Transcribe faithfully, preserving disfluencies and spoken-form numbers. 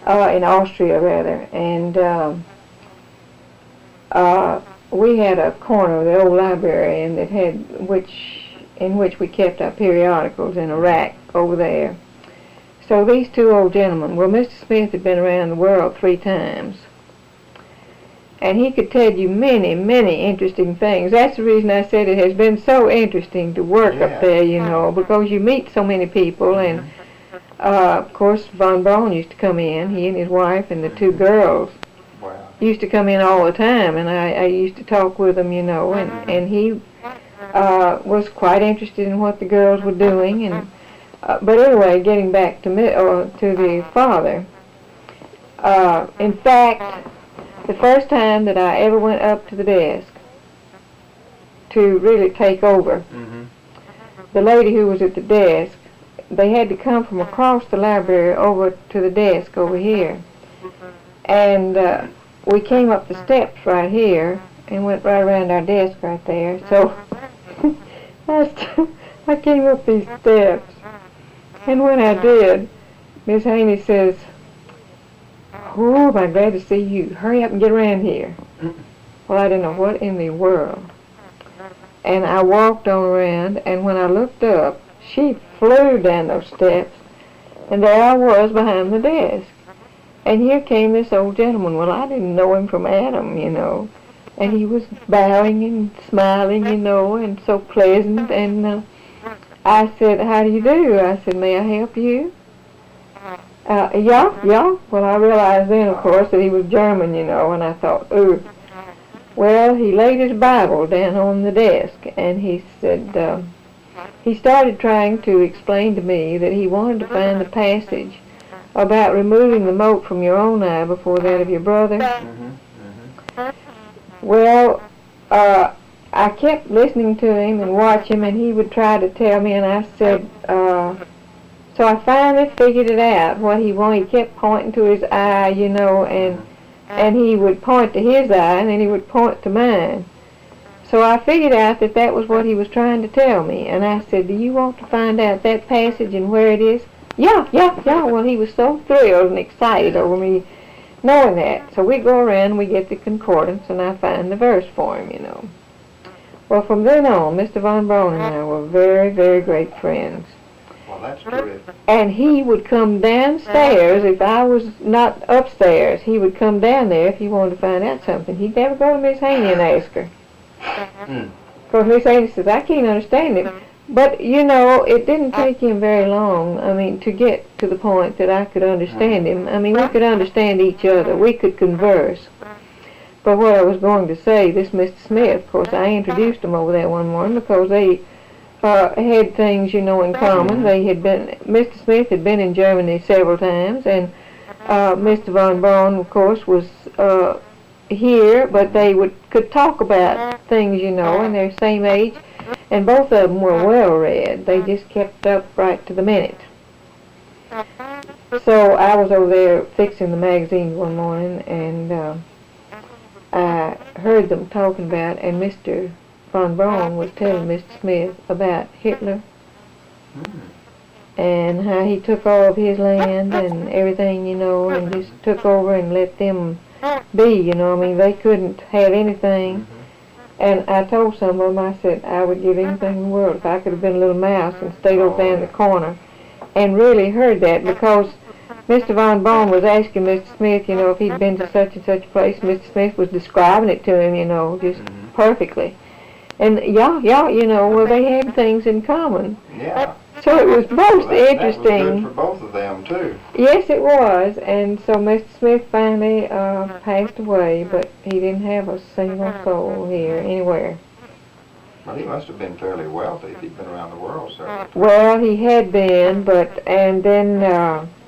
uh, in Austria rather, and um, uh, we had a corner of the old library, and it had which in which we kept our periodicals in a rack over there. So these two old gentlemen, well, Mister Smith had been around the world three times, and he could tell you many, many interesting things. That's the reason I said it has been so interesting to work Yeah. up there, you know, because you meet so many people, and uh, of course von Braun used to come in, he and his wife and the two girls Wow. used to come in all the time, and I, I used to talk with them, you know, and, and he uh, was quite interested in what the girls were doing, and uh, but anyway, getting back to me, uh, to the father, uh, in fact, the first time that I ever went up to the desk to really take over, Mm-hmm. the lady who was at the desk, they had to come from across the library over to the desk over here. And uh, we came up the steps right here and went right around our desk right there. So I, st- I came up these steps, and when I did, Miss Haney says, "Oh, am I glad to see you. Hurry up and get around here." Well, I didn't know what in the world. And I walked on around, and when I looked up, she flew down those steps, and there I was behind the desk. And here came this old gentleman. Well, I didn't know him from Adam, you know. And he was bowing and smiling, you know, and so pleasant. And uh, I said, "How do you do?" I said, "May I help you?" Uh, yeah, yeah. Well, I realized then, of course, that he was German, you know, and I thought, ooh. Well, he laid his Bible down on the desk, and he said, uh, he started trying to explain to me that he wanted to find the passage about removing the mote from your own eye before that of your brother. Mm-hmm. Mm-hmm. Well, uh, I kept listening to him and watching him, and he would try to tell me, and I said, uh, so I finally figured it out, what he wanted. He kept pointing to his eye, you know, and and he would point to his eye, and then he would point to mine. So I figured out that that was what he was trying to tell me, and I said, "Do you want to find out that passage and where it is?" Yeah, yeah, yeah. Well, he was so thrilled and excited over me knowing that. So we go around and we get the concordance, and I find the verse for him, you know. Well, from then on, Mister von Braun and I were very, very great friends. Well, that's terrific. And he would come downstairs if I was not upstairs. He would come down there if he wanted to find out something. He'd never go to Miss Haney and ask her. Mm. Because Miss Haney says, "I can't understand it." But, you know, it didn't take him very long, I mean, to get to the point that I could understand him. I mean, we could understand each other. We could converse. But what I was going to say, this Mister Smith, of course, I introduced him over there one morning because they uh, had things, you know, in common. They had been, Mister Smith had been in Germany several times, and uh, Mister von Braun, of course, was uh, here, but they would could talk about things, you know, and they're same age. And both of them were well read. They just kept up right to the minute. So I was over there fixing the magazines one morning, and uh, I heard them talking about, and Mister von Braun was telling Mister Smith about Hitler Mm. and how he took all of his land and everything, you know, and just took over and let them be, you know. I mean, they couldn't have anything. Mm-hmm. And I told some of them, I said, I would give anything in the world if I could have been a little mouse and stayed over there in the corner and really heard that, because Mister von Braun was asking Mister Smith, you know, if he'd been to such and such a place. Mister Smith was describing it to him, you know, just Mhm. perfectly. And yeah, yeah, you know, well, they had things in common. Yeah. So it was Well, most that, interesting. That was good for both of them, too. Yes, it was. And so Mister Smith finally uh, passed away, but he didn't have a single soul here, anywhere. Well, he must have been fairly wealthy if he'd been around the world several times. Well, he had been, but, and then, uh,